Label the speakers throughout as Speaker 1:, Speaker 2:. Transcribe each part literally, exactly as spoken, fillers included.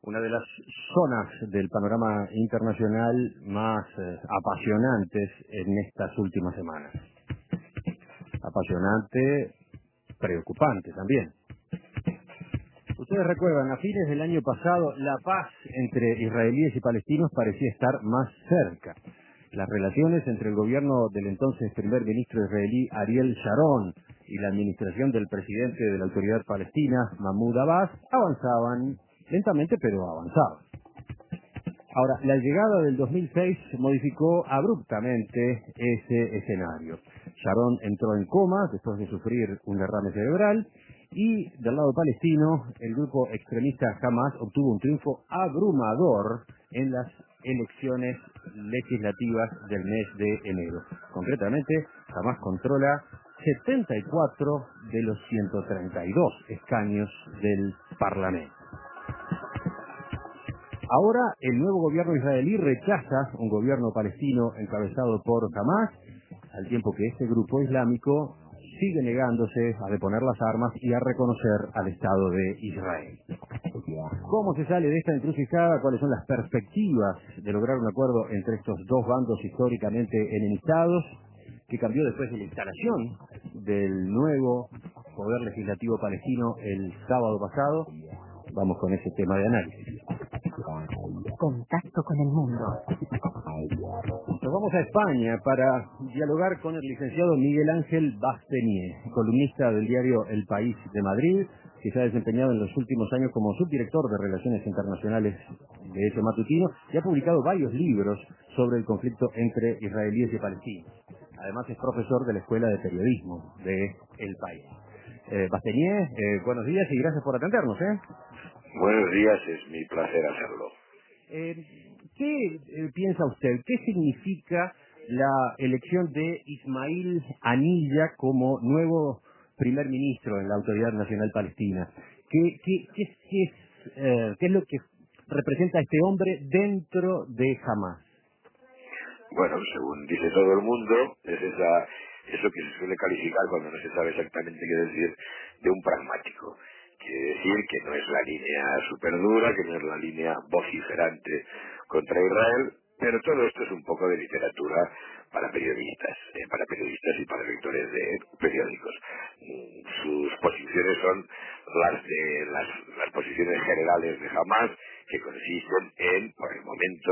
Speaker 1: una de las zonas del panorama internacional más eh, apasionantes en estas últimas semanas. Apasionante, preocupante también. Ustedes recuerdan, a fines del año pasado, la paz entre israelíes y palestinos parecía estar más cerca. Las relaciones entre el gobierno del entonces primer ministro israelí Ariel Sharon y la administración del presidente de la Autoridad Palestina, Mahmoud Abbas, avanzaban lentamente, pero avanzaban. Ahora, la llegada del dos mil seis modificó abruptamente ese escenario. Sharon entró en coma después de sufrir un derrame cerebral y del lado palestino, el grupo extremista Hamas obtuvo un triunfo abrumador en las elecciones legislativas del mes de enero. Concretamente, Hamas controla setenta y cuatro de los ciento treinta y dos escaños del Parlamento. Ahora, el nuevo gobierno israelí rechaza un gobierno palestino encabezado por Hamas, al tiempo que este grupo islámico sigue negándose a deponer las armas y a reconocer al Estado de Israel. ¿Cómo se sale de esta encrucijada? ¿Cuáles son las perspectivas de lograr un acuerdo entre estos dos bandos históricamente enemistados, que cambió después de la instalación del nuevo poder legislativo palestino el sábado pasado? Vamos con ese tema de análisis.
Speaker 2: Contacto con el mundo.
Speaker 1: Nos vamos a España para dialogar con el licenciado Miguel Ángel Bastenier, columnista del diario El País de Madrid, que se ha desempeñado en los últimos años como subdirector de Relaciones Internacionales de ese matutino y ha publicado varios libros sobre el conflicto entre israelíes y palestinos. Además es profesor de la Escuela de Periodismo de El País. Eh, Bastenier, eh, buenos días y gracias por atendernos. ¿eh?
Speaker 3: Buenos días, es mi placer hacerlo.
Speaker 1: Eh, ¿Qué eh, piensa usted? ¿Qué significa la elección de Ismail Haniyeh como nuevo primer ministro en la Autoridad Nacional Palestina? ¿Qué, qué, qué, qué es, eh, qué es lo que representa este hombre dentro de Hamas?
Speaker 3: Bueno, según dice todo el mundo, es esa, eso que se suele calificar cuando no se sabe exactamente qué decir, de un pragmático. Quiere decir que no es la línea súper dura, que no es la línea vociferante contra Israel, pero todo esto es un poco de literatura para periodistas, eh, para periodistas y para lectores de periódicos. Mm, Sus posiciones son las de las, las posiciones generales de Hamas, que consisten en, por el momento,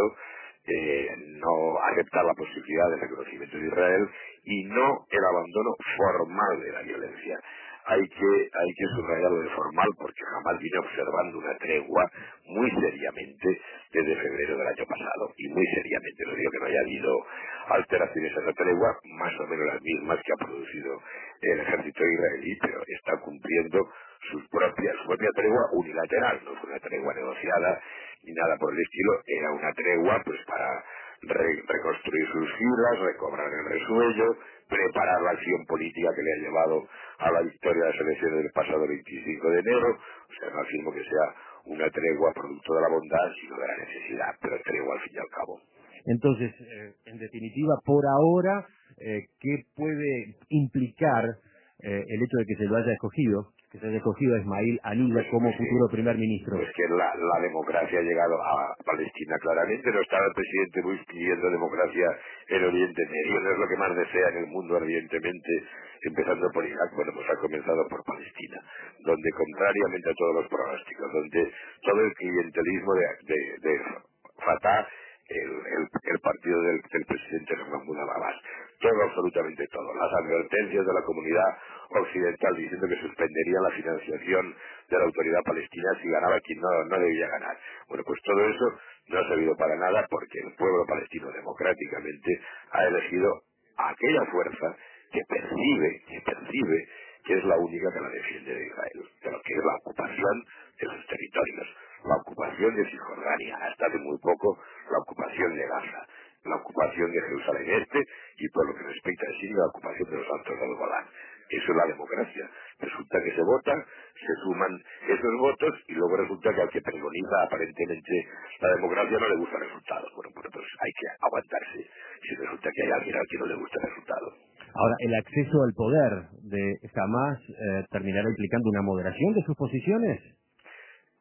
Speaker 3: eh, no aceptar la posibilidad de reconocimiento de Israel y no el abandono formal de la violencia. Hay que, hay que subrayarlo de formal porque jamás viene observando una tregua muy seriamente desde febrero del año pasado. Y muy seriamente, no digo que no haya habido alteraciones a esa tregua, más o menos las mismas que ha producido el ejército israelí, pero está cumpliendo sus propias, su propia tregua unilateral. No fue una tregua negociada ni nada por el estilo, era una tregua pues para re reconstruir sus filas, recobrar el resuello, preparar la acción política que le ha llevado a la victoria de las elecciones del pasado veinticinco de enero. O sea, no afirmo que sea una tregua producto de la bondad, sino de la necesidad, pero tregua al fin y al cabo.
Speaker 1: Entonces, eh, en definitiva, por ahora, eh, ¿qué puede implicar eh, el hecho de que se lo haya escogido, que se haya escogido a Ismail Haniyeh
Speaker 3: Pues,
Speaker 1: como
Speaker 3: pues que,
Speaker 1: futuro primer ministro?
Speaker 3: pues que la, la democracia ha llegado a Palestina claramente. No estaba el presidente Bush pidiendo democracia en Oriente Medio, no es lo que más desea en el mundo, evidentemente, empezando por Irak. Bueno, pues ha comenzado por Palestina, donde contrariamente a todos los pronósticos, donde todo el clientelismo de, de, de Fatah, el, el, el partido del, del presidente Mahmoud Abbas, todo, absolutamente todo, las advertencias de la comunidad occidental diciendo que suspendería la financiación de la autoridad palestina si ganaba quien no, no debía ganar. Bueno, pues todo eso no ha servido para nada porque el pueblo palestino democráticamente ha elegido a aquella fuerza que percibe, que percibe que es la única que la defiende de Israel, de lo que es la ocupación de sus territorios, la ocupación de Cisjordania, hasta hace muy poco la ocupación de Gaza, la ocupación de Jerusalén Este y, por lo que respecta a Siria, la ocupación de los altos del Golán. Eso es la democracia. Resulta que se vota, se suman esos votos y luego resulta que al que preconiza aparentemente la democracia no le gusta el resultado. Bueno, pues entonces hay que aguantarse si resulta que hay alguien al que no le gusta el resultado.
Speaker 1: Ahora, ¿el acceso al poder de Hamas eh, terminará implicando una moderación de sus posiciones?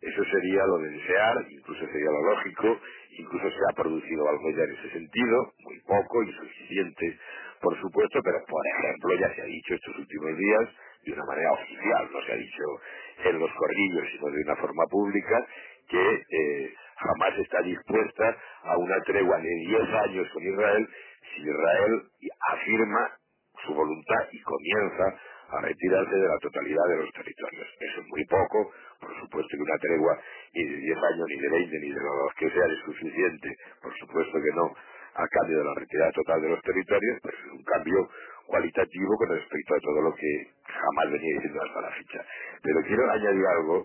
Speaker 3: Eso sería lo de desear, incluso sería lo lógico, incluso se ha producido algo ya en ese sentido, muy poco, insuficiente, por supuesto, pero por ejemplo ya se ha dicho estos últimos días, de una manera oficial, no se ha dicho en los corrillos, sino de una forma pública, que eh, jamás está dispuesta a una tregua de diez años con Israel, si Israel afirma su voluntad y comienza a retirarse de la totalidad de los territorios. Eso es muy poco, por supuesto que una tregua ni de diez años, ni de veinte, ni de los que sean es suficiente, por supuesto que no, a cambio de la retirada total de los territorios, pero es un cambio cualitativo con respecto a todo lo que jamás venía diciendo hasta la fecha. Pero quiero añadir algo,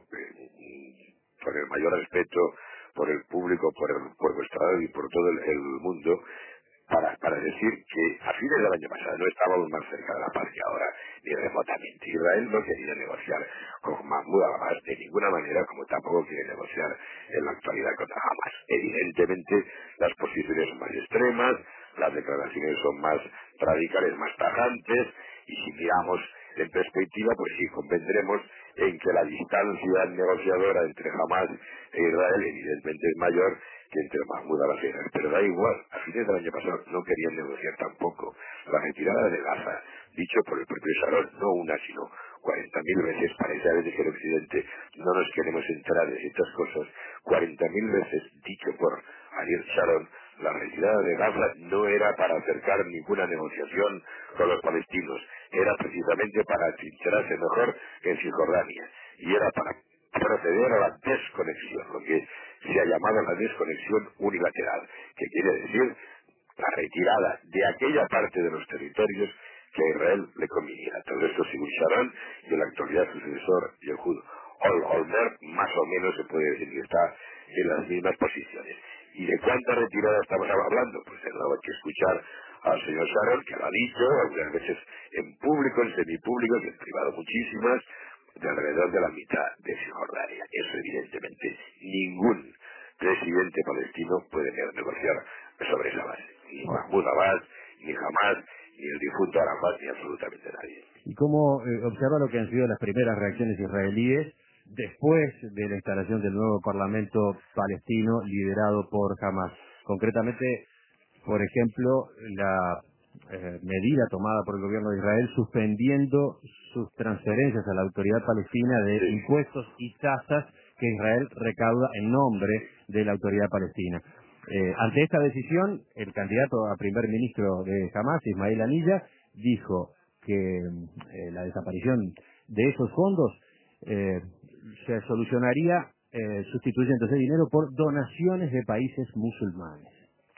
Speaker 3: eh, por el mayor respeto por el público, por, el, por vuestra radio y por todo el, el mundo, para, para decir que a fines del año pasado no estábamos más cerca de la paz que ahora, ni remotamente. Israel no quería negociar con Mahmoud Abbas de ninguna manera, como tampoco quiere negociar en la actualidad con Hamas. Evidentemente, las posiciones son más extremas, las declaraciones son más radicales, más tajantes, y si miramos en perspectiva, pues sí, convendremos en que la distancia negociadora entre Hamas e Israel evidentemente es mayor que entre Mahmoud Abbas y Israel, pero da igual, a fines del año pasado no querían negociar tampoco la retirada de Gaza, dicho por el propio Sharon, no una sino cuarenta mil veces, parece a veces que en Occidente no nos queremos entrar en estas cosas, cuarenta mil veces dicho por Ariel Sharon, la retirada de Gaza no era para acercar ninguna negociación con los palestinos, era precisamente para atrincherarse mejor en Cisjordania, y era para proceder a la desconexión, lo que se ha llamado la desconexión unilateral, que quiere decir la retirada de aquella parte de los territorios que a Israel le conviniera. Todo esto según Sharon y en la actualidad su sucesor, Yehud Olmert, más o menos se puede decir que está en las mismas posiciones. ¿Y de cuánta retirada estamos hablando? Pues hay que escuchar al señor Sharon, que lo ha dicho, algunas veces en público, en semipúblico, y en privado muchísimas, de alrededor de la mitad de Cisjordania. Eso evidentemente ningún presidente palestino puede negociar sobre esa base. Ni Mahmoud Abbas, ni Hamas, ni el difunto Arafat, ni absolutamente nadie.
Speaker 1: ¿Y cómo eh, observa lo que han sido las primeras reacciones israelíes después de la instalación del nuevo parlamento palestino liderado por Hamas? Concretamente, por ejemplo, la eh, medida tomada por el gobierno de Israel suspendiendo sus transferencias a la autoridad palestina de
Speaker 3: Sí.
Speaker 1: impuestos y tasas que Israel recauda en nombre de la autoridad palestina. Eh, ante esta decisión, el candidato a primer ministro de Hamas, Ismail Haniyeh, dijo que eh, la desaparición de esos fondos eh, se solucionaría eh, sustituyendo ese dinero por donaciones de países musulmanes.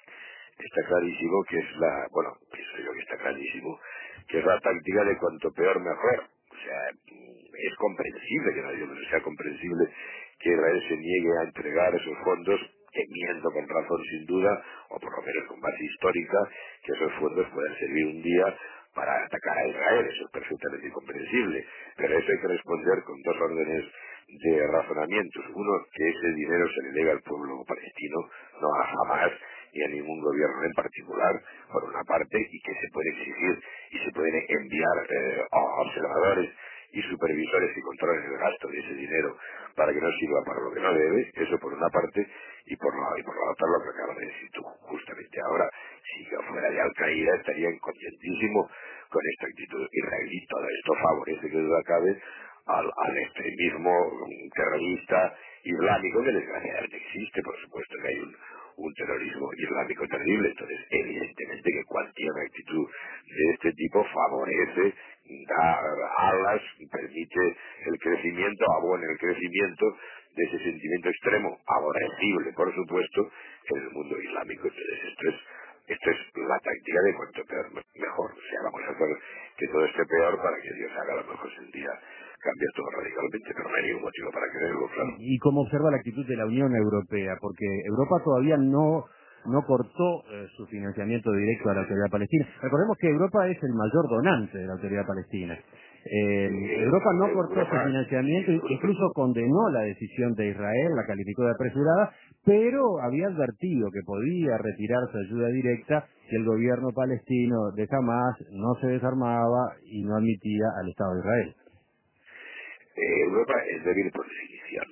Speaker 3: Está clarísimo que es la, bueno, pienso yo que está clarísimo, que es la táctica de cuanto peor mejor. O sea, es comprensible, que no digo que no sea comprensible, que Israel se niegue a entregar esos fondos, temiendo con razón sin duda, o por lo menos con base histórica, que esos fondos puedan servir un día para atacar a Israel. Eso es perfectamente comprensible, pero eso hay que responder con dos órdenes de razonamientos. Uno, que ese dinero se le debe al pueblo palestino, no a Hamas ni a ningún gobierno en particular, por una parte, y que se puede exigir y se pueden enviar eh, a observadores y supervisores y controles el gasto de ese dinero para que no sirva para lo que no debe, eso por una parte, y por la, y por la otra lo que acabas de decir tú justamente ahora, si yo fuera de Al-Qaeda estaría contentísimo con esta actitud israelí. Todo esto favorece, que duda cabe, al, al extremismo terrorista islámico, que desgraciadamente existe, por supuesto que hay un, un terrorismo islámico terrible. Entonces evidentemente que cualquier actitud de este tipo favorece, da alas, permite el crecimiento, abona el crecimiento de ese sentimiento extremo, aborrecible por supuesto, en el mundo islámico. Entonces esto es Esto es la táctica de cuanto peor mejor. O sea, vamos a hacer que todo esté peor para que Dios haga lo mejor el día. Cambia todo radicalmente, pero no hay ningún motivo para creerlo, claro.
Speaker 1: ¿Y cómo observa la actitud de la Unión Europea? Porque Europa todavía no no cortó eh, su financiamiento directo a la autoridad palestina. Recordemos que Europa es el mayor donante de la autoridad palestina. Eh, Europa no cortó su financiamiento, incluso condenó la decisión de Israel, la calificó de apresurada, pero había advertido que podía retirar su ayuda directa si el gobierno palestino de Hamas no se desarmaba y no admitía al Estado de Israel.
Speaker 3: Eh, Europa es débil por definición.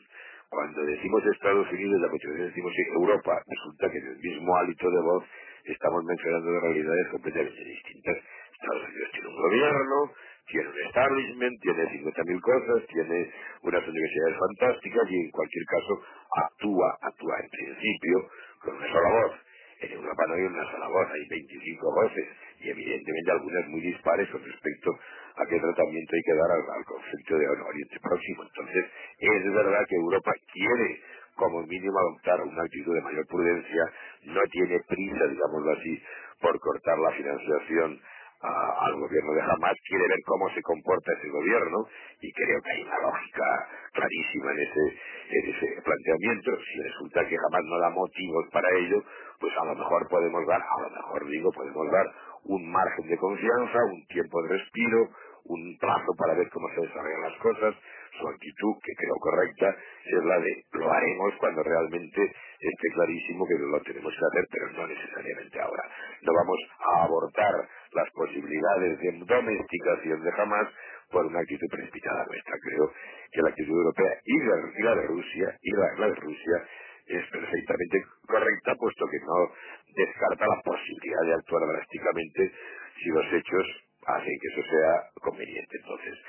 Speaker 3: Cuando decimos Estados Unidos, la muchas veces decimos Europa, resulta que en el mismo hálito de voz estamos mencionando de realidades completamente distintas. Estados Unidos tiene un gobierno, tiene un establishment, tiene cincuenta mil cosas, tiene unas universidades fantásticas y en cualquier caso actúa, actúa en principio con una sola voz. En Europa no hay una sola voz, hay veinticinco voces y evidentemente algunas muy dispares con respecto a qué tratamiento hay que dar al, al conflicto de Oriente Próximo. Entonces, es verdad que Europa quiere como mínimo adoptar una actitud de mayor prudencia, no tiene prisa, digámoslo así, por cortar la financiación a- al gobierno de Hamas, quiere ver cómo se comporta ese gobierno y creo que hay una lógica clarísima en ese, en ese planteamiento. Si resulta que Hamas no da motivos para ello, pues a lo mejor podemos dar, a lo mejor digo, podemos dar un margen de confianza, un tiempo de respiro, un plazo para ver cómo se desarrollan las cosas. Su actitud, que creo correcta, es la de lo haremos cuando realmente esté clarísimo que lo tenemos que hacer, pero no necesariamente ahora. No vamos a abortar las posibilidades de domesticación de Hamas por una actitud precipitada nuestra. Creo que la actitud europea y la, y la de Rusia y la, la de Rusia es perfectamente correcta, puesto que no descarta la posibilidad de actuar drásticamente si los hechos hacen que eso sea conveniente. Entonces,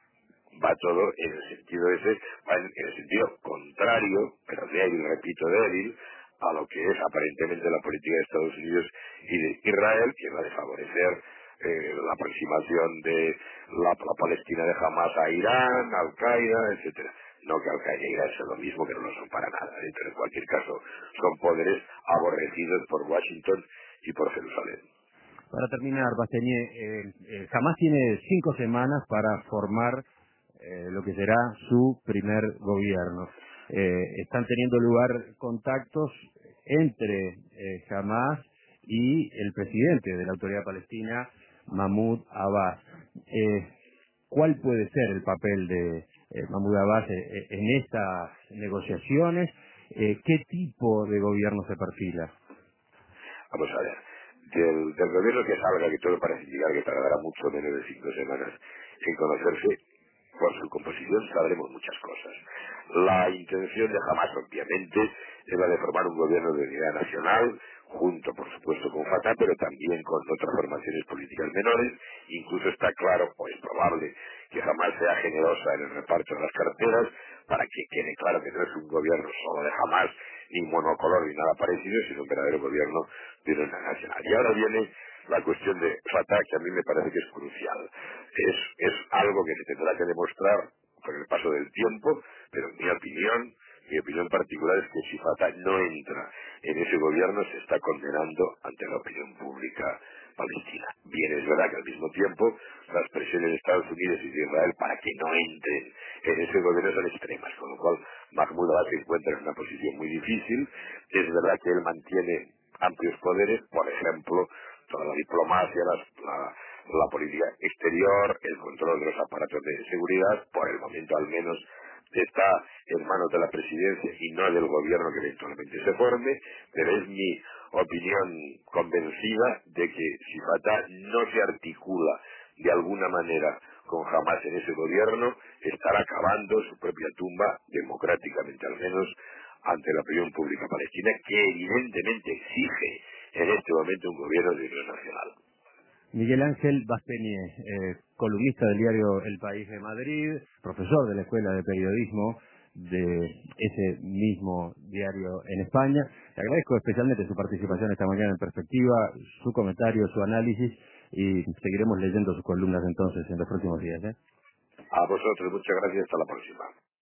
Speaker 3: va todo en el sentido ese, va en, en el sentido contrario, pero débil, repito, débil, a lo que es aparentemente la política de Estados Unidos y de Israel, que es la de favorecer eh, la aproximación de la, la Palestina de Hamas a Irán, Al-Qaeda, etcétera. No que Al-Qaeda y Irán sean lo mismo, que no lo son para nada, ¿eh? Pero en cualquier caso son poderes aborrecidos por Washington y por Jerusalén.
Speaker 1: Para terminar, Bastenier, eh, eh, Hamas tiene cinco semanas para formar eh, lo que será su primer gobierno. Eh, están teniendo lugar contactos entre eh, Hamas y el presidente de la Autoridad Palestina, Mahmoud Abbas. Eh, ¿Cuál puede ser el papel de eh, Mahmoud Abbas eh, en estas negociaciones? Eh, ¿Qué tipo de gobierno se perfila?
Speaker 3: Vamos a ver, del, del gobierno que salga, que todo parece indicar que tardará mucho menos de cinco semanas en conocerse, por su composición sabremos muchas cosas. La intención de Hamas, obviamente, es la de formar un gobierno de unidad nacional, junto, por supuesto, con Fatah, pero también con otras formaciones políticas menores. Incluso está claro, o es probable, que Hamas sea generosa en el reparto de las carteras, para que quede claro que no es un gobierno solo de Hamas, ni monocolor, ni nada parecido, sino un verdadero gobierno de unidad nacional. Y ahora viene la cuestión de Fatah, que a mí me parece que es crucial. Es, es algo que se tendrá que demostrar con el paso del tiempo, pero en mi opinión, mi opinión particular es que si Fatah no entra en ese gobierno, se está condenando ante la opinión pública palestina. Bien, es verdad que al mismo tiempo las presiones de Estados Unidos y de Israel para que no entren en ese gobierno son extremas, con lo cual Mahmoud Abbas se encuentra en una posición muy difícil. Es verdad que él mantiene amplios poderes, por ejemplo, toda la diplomacia, las- la, la política exterior, el control de los aparatos de seguridad, por el momento al menos está en manos de la presidencia y no del gobierno que eventualmente se forme, pero es mi opinión convencida de que si Fatah no se articula de alguna manera con Hamas en ese gobierno, estará cavando su propia tumba, democráticamente al menos, ante la opinión pública palestina, que evidentemente exige en este momento un gobierno de unidad nacional.
Speaker 1: Miguel Ángel Bastenier, eh, columnista del diario El País de Madrid, profesor de la Escuela de Periodismo de ese mismo diario en España. Le agradezco especialmente su participación esta mañana en Perspectiva, su comentario, su análisis, y seguiremos leyendo sus columnas entonces en los próximos días, ¿eh?
Speaker 3: A vosotros, muchas gracias, hasta la próxima.